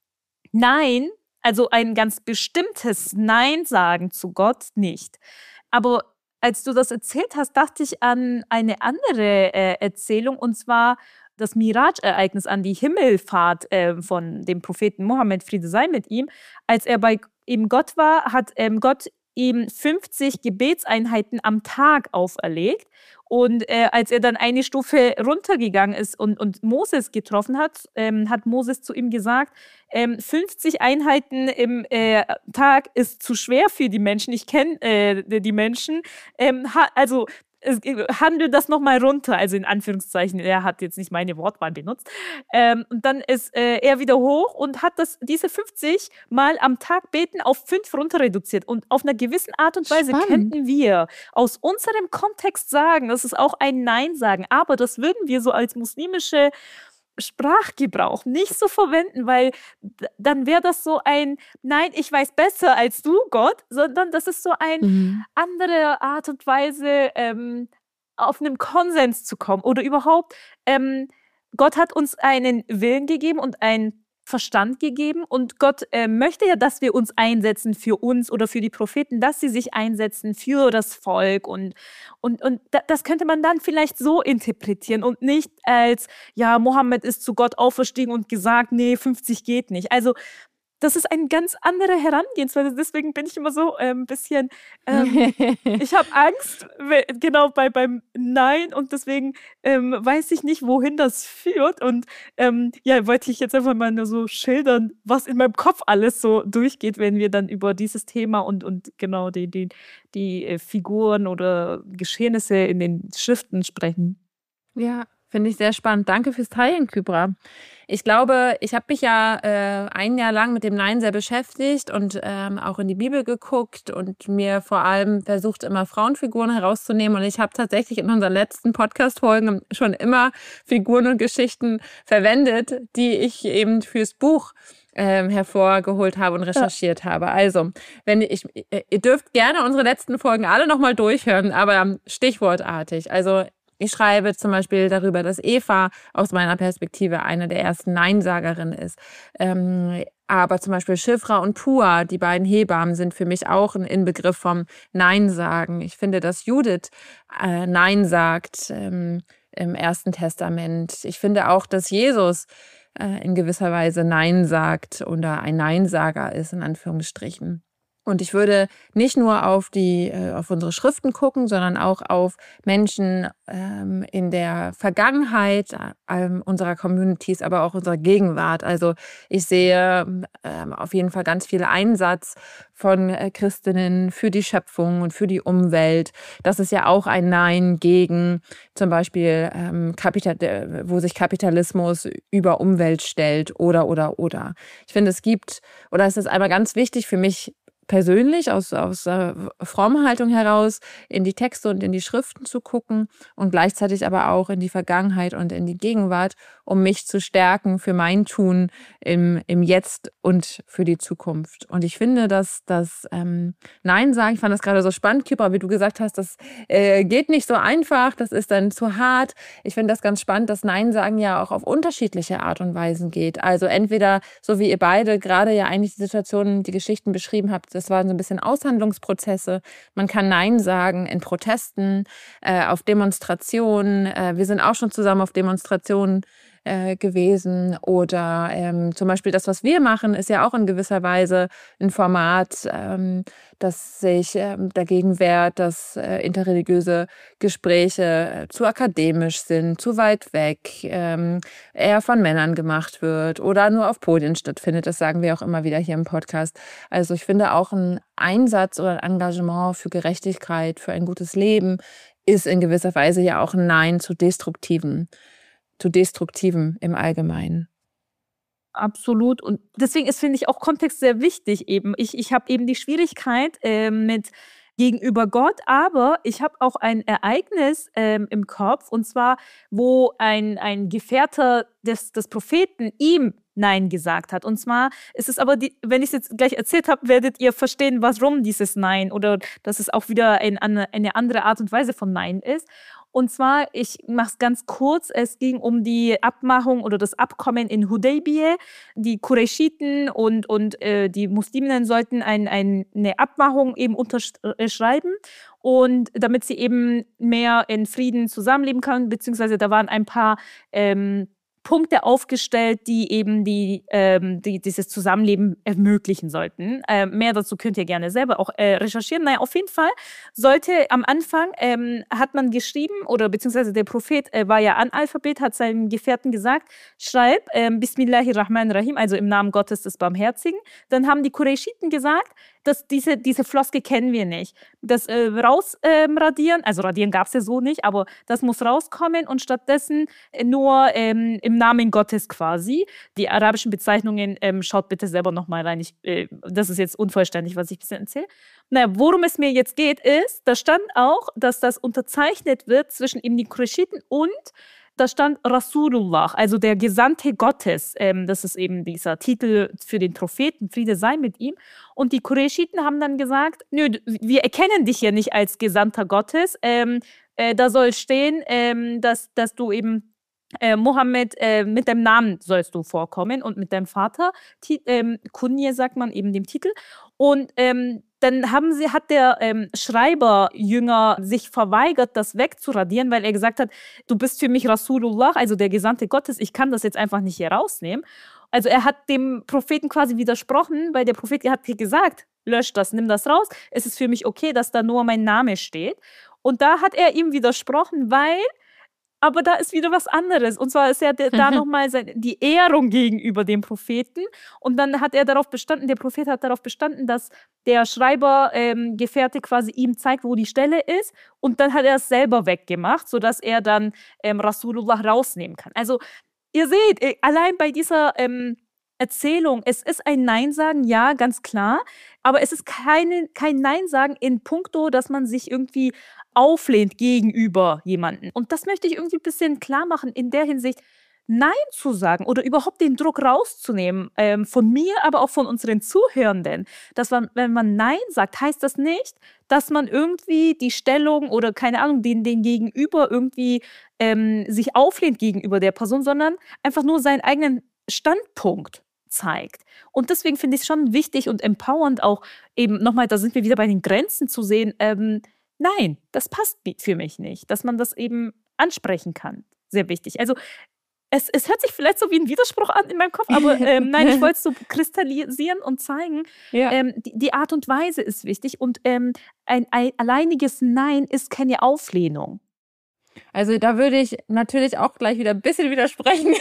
Nein, also ein ganz bestimmtes Nein sagen zu Gott nicht. Aber als du das erzählt hast, dachte ich an eine andere äh, Erzählung, und zwar das Miraj-Ereignis, an die Himmelfahrt äh, von dem Propheten Mohammed, Friede sei mit ihm. Als er bei ihm Gott war, hat ähm, Gott ihm fünfzig Gebetseinheiten am Tag auferlegt. Und äh, als er dann eine Stufe runtergegangen ist und, und Moses getroffen hat, ähm, hat Moses zu ihm gesagt, ähm, fünfzig Einheiten im äh, Tag ist zu schwer für die Menschen. Ich kenne äh, die Menschen. Ähm, ha, also handel das nochmal runter, also in Anführungszeichen, er hat jetzt nicht meine Wortwahl benutzt. Ähm, und dann ist äh, er wieder hoch und hat das, diese fünfzig Mal am Tag beten auf fünf runter reduziert. Und auf einer gewissen Art und Weise Spannend. könnten wir aus unserem Kontext sagen, das ist auch ein Nein sagen, aber das würden wir so als muslimische Sprachgebrauch nicht so verwenden, weil d- dann wäre das so ein Nein, ich weiß besser als du, Gott, sondern das ist so eine Mhm. andere Art und Weise, ähm, auf einen Konsens zu kommen oder überhaupt, ähm, Gott hat uns einen Willen gegeben und einen Verstand gegeben, und Gott äh, möchte ja, dass wir uns einsetzen für uns oder für die Propheten, dass sie sich einsetzen für das Volk, und, und, und da, das könnte man dann vielleicht so interpretieren und nicht als, ja, Mohammed ist zu Gott auferstiegen und gesagt, nee, fünfzig geht nicht. Also das ist eine ganz andere Herangehensweise, deswegen bin ich immer so ein ähm, bisschen, ähm, ich habe Angst, we- genau bei, beim Nein, und deswegen ähm, weiß ich nicht, wohin das führt. Und ähm, ja, wollte ich jetzt einfach mal nur so schildern, was in meinem Kopf alles so durchgeht, wenn wir dann über dieses Thema und, und genau die, die, die äh, Figuren oder Geschehnisse in den Schriften sprechen. Ja, finde ich sehr spannend. Danke fürs Teilen, Kybra. Ich glaube, ich habe mich ja äh, ein Jahr lang mit dem Nein sehr beschäftigt und ähm, auch in die Bibel geguckt und mir vor allem versucht, immer Frauenfiguren herauszunehmen. Und ich habe tatsächlich in unseren letzten Podcast-Folgen schon immer Figuren und Geschichten verwendet, die ich eben fürs Buch ähm, hervorgeholt habe und recherchiert habe. Also, wenn ich, ihr dürft gerne unsere letzten Folgen alle nochmal durchhören, aber stichwortartig. Also, ich schreibe zum Beispiel darüber, dass Eva aus meiner Perspektive eine der ersten Neinsagerinnen ist. Ähm, aber zum Beispiel Shifra und Pua, die beiden Hebammen, sind für mich auch ein Inbegriff vom Nein sagen. Ich finde, dass Judith äh, Nein sagt ähm, im Ersten Testament. Ich finde auch, dass Jesus äh, in gewisser Weise Nein sagt oder ein Neinsager ist, in Anführungsstrichen. Und ich würde nicht nur auf die, auf unsere Schriften gucken, sondern auch auf Menschen ähm, in der Vergangenheit ähm, unserer Communities, aber auch unserer Gegenwart. Also ich sehe ähm, auf jeden Fall ganz viel Einsatz von äh, Christinnen für die Schöpfung und für die Umwelt. Das ist ja auch ein Nein gegen zum Beispiel, ähm, Kapital, wo sich Kapitalismus über Umwelt stellt oder, oder, oder. Ich finde, es gibt, oder es ist einmal ganz wichtig für mich, persönlich aus, aus äh, Frommhaltung heraus in die Texte und in die Schriften zu gucken und gleichzeitig aber auch in die Vergangenheit und in die Gegenwart, um mich zu stärken für mein Tun im, im Jetzt und für die Zukunft. Und ich finde, dass das ähm, Nein sagen, ich fand das gerade so spannend, Kybra, wie du gesagt hast, das äh, geht nicht so einfach, das ist dann zu hart. Ich finde das ganz spannend, dass Nein sagen ja auch auf unterschiedliche Art und Weisen geht. Also entweder, so wie ihr beide gerade ja eigentlich die Situationen, die Geschichten beschrieben habt, das waren so ein bisschen Aushandlungsprozesse. Man kann Nein sagen in Protesten, äh, auf Demonstrationen. Äh, wir sind auch schon zusammen auf Demonstrationen äh, gewesen. Oder ähm, zum Beispiel das, was wir machen, ist ja auch in gewisser Weise ein Format, ähm, das sich ähm, dagegen wehrt, dass äh, interreligiöse Gespräche äh, zu akademisch sind, zu weit weg, ähm, eher von Männern gemacht wird oder nur auf Podien stattfindet. Das sagen wir auch immer wieder hier im Podcast. Also ich finde auch ein Einsatz oder ein Engagement für Gerechtigkeit, für ein gutes Leben ist in gewisser Weise ja auch ein Nein zu Destruktiven, zu Destruktiven im Allgemeinen. Absolut. Und deswegen ist, finde ich, auch Kontext sehr wichtig eben. Ich, ich habe eben die Schwierigkeit äh, mit gegenüber Gott, aber ich habe auch ein Ereignis ähm, im Kopf, und zwar, wo ein, ein Gefährter des, des Propheten ihm Nein gesagt hat. Und zwar ist es aber, die, wenn ich es jetzt gleich erzählt habe, werdet ihr verstehen, warum dieses Nein oder dass es auch wieder ein, eine andere Art und Weise von Nein ist. Und zwar, ich mache es ganz kurz, es ging um die Abmachung oder das Abkommen in Hudaybiyah. Die Qurayshiten und, und äh, die Musliminnen sollten ein, ein, eine Abmachung eben unterschreiben, und damit sie eben mehr in Frieden zusammenleben können, beziehungsweise da waren ein paar ähm, Punkte aufgestellt, die eben die, ähm, die dieses Zusammenleben ermöglichen sollten. Äh, mehr dazu könnt ihr gerne selber auch äh, recherchieren. Naja, auf jeden Fall sollte am Anfang, ähm, hat man geschrieben, oder beziehungsweise der Prophet äh, war ja Analphabet, hat seinem Gefährten gesagt, schreib ähm, Bismillahirrahmanirrahim, also im Namen Gottes des Barmherzigen. Dann haben die Qurayshiten gesagt, dass diese, diese Floskel kennen wir nicht. Das äh, rausradieren, ähm, also radieren gab es ja so nicht, aber das muss rauskommen und stattdessen äh, nur ähm, im Namen Gottes quasi. Die arabischen Bezeichnungen, ähm, schaut bitte selber nochmal rein. Ich, äh, das ist jetzt unvollständig, was ich ein bisschen erzähle. Naja, worum es mir jetzt geht, ist, da stand auch, dass das unterzeichnet wird zwischen eben die Qurayshiten und da stand Rasulullah, also der Gesandte Gottes. Ähm, das ist eben dieser Titel für den Propheten, Friede sei mit ihm. Und die Qurayshiten haben dann gesagt, nö, wir erkennen dich ja nicht als Gesandter Gottes. Ähm, äh, da soll stehen, ähm, dass, dass du eben äh, Mohammed, äh, mit deinem Namen sollst du vorkommen und mit deinem Vater. Ti- ähm, Kunje sagt man eben dem Titel. Und ähm, dann haben sie, hat der ähm, Schreiberjünger sich verweigert, das wegzuradieren, weil er gesagt hat, du bist für mich Rasulullah, also der Gesandte Gottes, ich kann das jetzt einfach nicht hier rausnehmen. Also er hat dem Propheten quasi widersprochen, weil der Prophet hat gesagt, lösch das, nimm das raus, es ist für mich okay, dass da nur mein Name steht. Und da hat er ihm widersprochen, weil aber da ist wieder was anderes. Und zwar ist ja da nochmal die Ehrung gegenüber dem Propheten. Und dann hat er darauf bestanden, der Prophet hat darauf bestanden, dass der Schreibergefährte ähm, quasi ihm zeigt, wo die Stelle ist. Und dann hat er es selber weggemacht, sodass er dann ähm, Rasulullah rausnehmen kann. Also ihr seht, allein bei dieser ähm, Erzählung, es ist ein Nein sagen, ja, ganz klar. Aber es ist keine, kein Nein sagen in puncto, dass man sich irgendwie auflehnt gegenüber jemanden. Und das möchte ich irgendwie ein bisschen klar machen in der Hinsicht, Nein zu sagen oder überhaupt den Druck rauszunehmen, ähm, von mir, aber auch von unseren Zuhörenden. Dass man, wenn man Nein sagt, heißt das nicht, dass man irgendwie die Stellung oder keine Ahnung, den, den Gegenüber irgendwie ähm, sich auflehnt gegenüber der Person, sondern einfach nur seinen eigenen Standpunkt zeigt. Und deswegen finde ich es schon wichtig und empowernd auch eben nochmal, da sind wir wieder bei den Grenzen zu sehen, ähm, nein, das passt für mich nicht, dass man das eben ansprechen kann. Sehr wichtig. Also es, es hört sich vielleicht so wie ein Widerspruch an in meinem Kopf, aber ähm, nein, ich wollte es so kristallisieren und zeigen, ja. ähm, die, die Art und Weise ist wichtig und ähm, ein, ein alleiniges Nein ist keine Auflehnung. Also da würde ich natürlich auch gleich wieder ein bisschen widersprechen,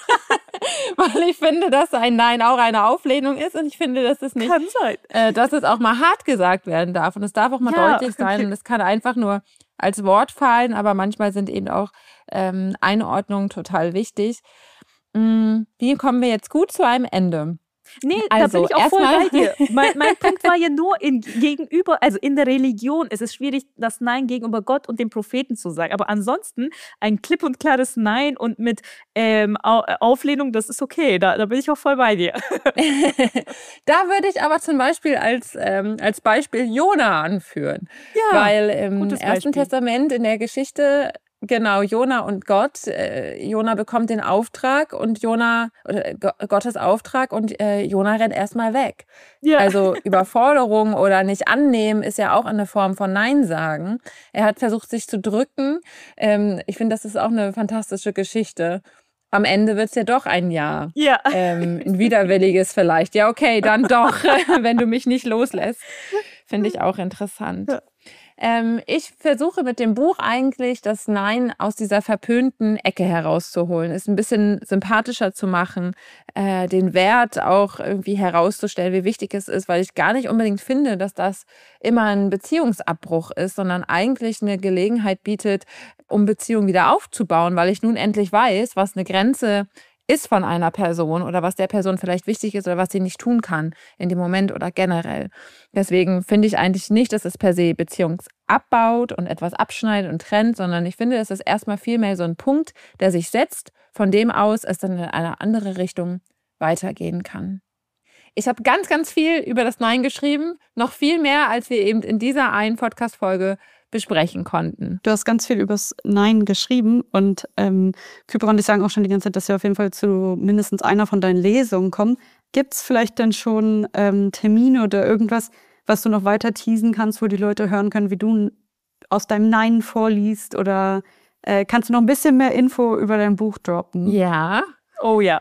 weil ich finde, dass ein Nein auch eine Auflehnung ist und ich finde, dass es nicht, kann sein. Äh, dass es auch mal hart gesagt werden darf und es darf auch mal ja, deutlich sein und es kann einfach nur als Wort fallen, aber manchmal sind eben auch ähm, Einordnungen total wichtig. Hm, wie kommen wir jetzt gut zu einem Ende? Nee, also, da bin ich auch voll bei dir. Mein, mein Punkt war ja nur in, gegenüber, also in der Religion ist es schwierig, das Nein gegenüber Gott und dem Propheten zu sagen. Aber ansonsten ein klipp und klares Nein und mit ähm, Auflehnung, das ist okay. Da, da bin ich auch voll bei dir. Da würde ich aber zum Beispiel als, ähm, als Beispiel Jona anführen. Ja, weil im Ersten Testament in der Geschichte genau, Jona und Gott. Äh, Jona bekommt den Auftrag und Jona, oder Gottes Auftrag und äh, Jona rennt erstmal weg. Ja. Also Überforderung oder nicht annehmen ist ja auch eine Form von Nein sagen. Er hat versucht, sich zu drücken. Ähm, ich finde, das ist auch eine fantastische Geschichte. am Ende wird es ja doch ein Ja. Ja. Ähm, ein widerwilliges vielleicht. Ja, okay, dann doch, wenn du mich nicht loslässt. Finde ich auch interessant. Ja. Ähm, ich versuche mit dem Buch eigentlich, das Nein aus dieser verpönten Ecke herauszuholen, es ein bisschen sympathischer zu machen, äh, den Wert auch irgendwie herauszustellen, wie wichtig es ist, weil ich gar nicht unbedingt finde, dass das immer ein Beziehungsabbruch ist, sondern eigentlich eine Gelegenheit bietet, um Beziehungen wieder aufzubauen, weil ich nun endlich weiß, was eine Grenze ist von einer Person oder was der Person vielleicht wichtig ist oder was sie nicht tun kann in dem Moment oder generell. Deswegen finde ich eigentlich nicht, dass es per se beziehungsabbaut und etwas abschneidet und trennt, sondern ich finde, es ist erstmal vielmehr so ein Punkt, der sich setzt, von dem aus es dann in eine andere Richtung weitergehen kann. Ich habe ganz, ganz viel über das Nein geschrieben, noch viel mehr, als wir eben in dieser einen Podcast-Folge besprechen konnten. Du hast ganz viel übers Nein geschrieben und ähm, Kypra und ich sagen auch schon die ganze Zeit, dass wir auf jeden Fall zu mindestens einer von deinen Lesungen kommen. Gibt es vielleicht denn schon ähm, Termine oder irgendwas, was du noch weiter teasen kannst, wo die Leute hören können, wie du aus deinem Nein vorliest? Oder äh, kannst du noch ein bisschen mehr Info über dein Buch droppen? Ja. Oh ja.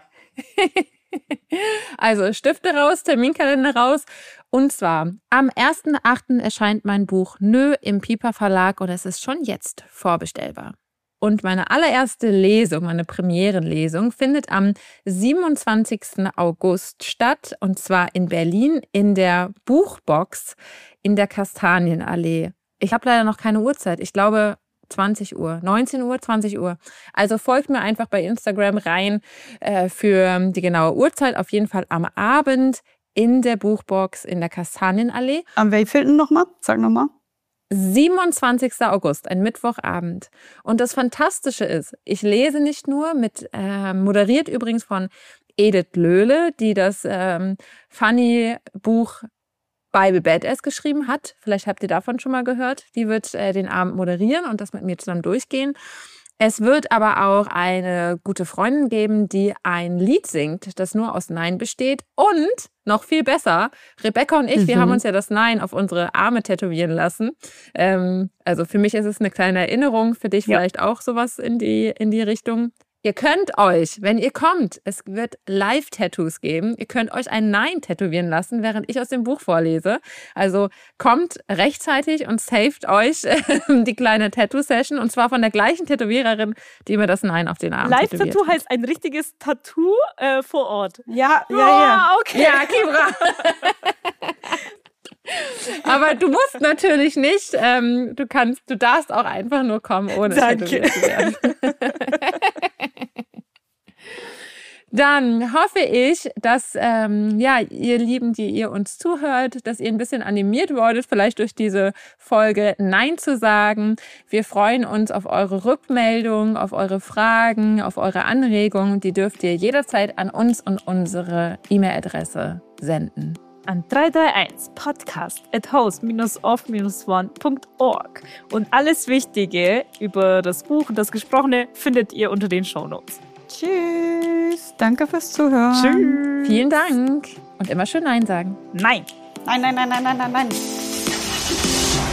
Also Stifte raus, Terminkalender raus. Und zwar am ersten achten erscheint mein Buch Nö im Piper Verlag und es ist schon jetzt vorbestellbar. Und meine allererste Lesung, meine Premierenlesung, findet am siebenundzwanzigsten August statt. Und zwar in Berlin in der Buchbox in der Kastanienallee. Ich habe leider noch keine Uhrzeit. Ich glaube zwanzig Uhr, neunzehn Uhr, zwanzig Uhr. Also folgt mir einfach bei Instagram rein äh, für die genaue Uhrzeit. Auf jeden Fall am Abend in der Buchbox in der Kastanienallee. Am wievielten nochmal? Sag nochmal. siebenundzwanzigsten August, ein Mittwochabend. Und das Fantastische ist, ich lese nicht nur mit, äh, moderiert übrigens von Edith Löhle, die das ähm, Funny-Buch Bible Badass geschrieben hat. Vielleicht habt ihr davon schon mal gehört. Die wird äh, den Abend moderieren und das mit mir zusammen durchgehen. Es wird aber auch eine gute Freundin geben, die ein Lied singt, das nur aus Nein besteht. Und noch viel besser, Rebecca und ich, mhm. wir haben uns ja das Nein auf unsere Arme tätowieren lassen. Ähm, also für mich ist es eine kleine Erinnerung, für dich ja. vielleicht auch sowas in die, in die Richtung. Ihr könnt euch, wenn ihr kommt, es wird Live-Tattoos geben, ihr könnt euch ein Nein tätowieren lassen, während ich aus dem Buch vorlese. Also kommt rechtzeitig und saved euch die kleine Tattoo-Session und zwar von der gleichen Tätowiererin, die mir das Nein auf den Arm tätowiert. Live-Tattoo heißt ein richtiges Tattoo äh, vor Ort. Ja, ja, ja. Oh, okay. Ja, Kibra. Aber du musst natürlich nicht, ähm, du kannst, du darfst auch einfach nur kommen, ohne tätowiert zu werden. Dann hoffe ich, dass ähm, ja, ihr Lieben, die ihr uns zuhört, dass ihr ein bisschen animiert wurdet, vielleicht durch diese Folge Nein zu sagen. Wir freuen uns auf eure Rückmeldungen, auf eure Fragen, auf eure Anregungen. Die dürft ihr jederzeit an uns und unsere E-Mail-Adresse senden. An drei drei eins podcast at house dash off dash one dot org. Und alles Wichtige über das Buch und das Gesprochene findet ihr unter den Shownotes. Tschüss. Danke fürs Zuhören. Tschüss. Vielen Dank. Und immer schön Nein sagen. Nein. Nein, nein, nein, nein, nein, nein, nein.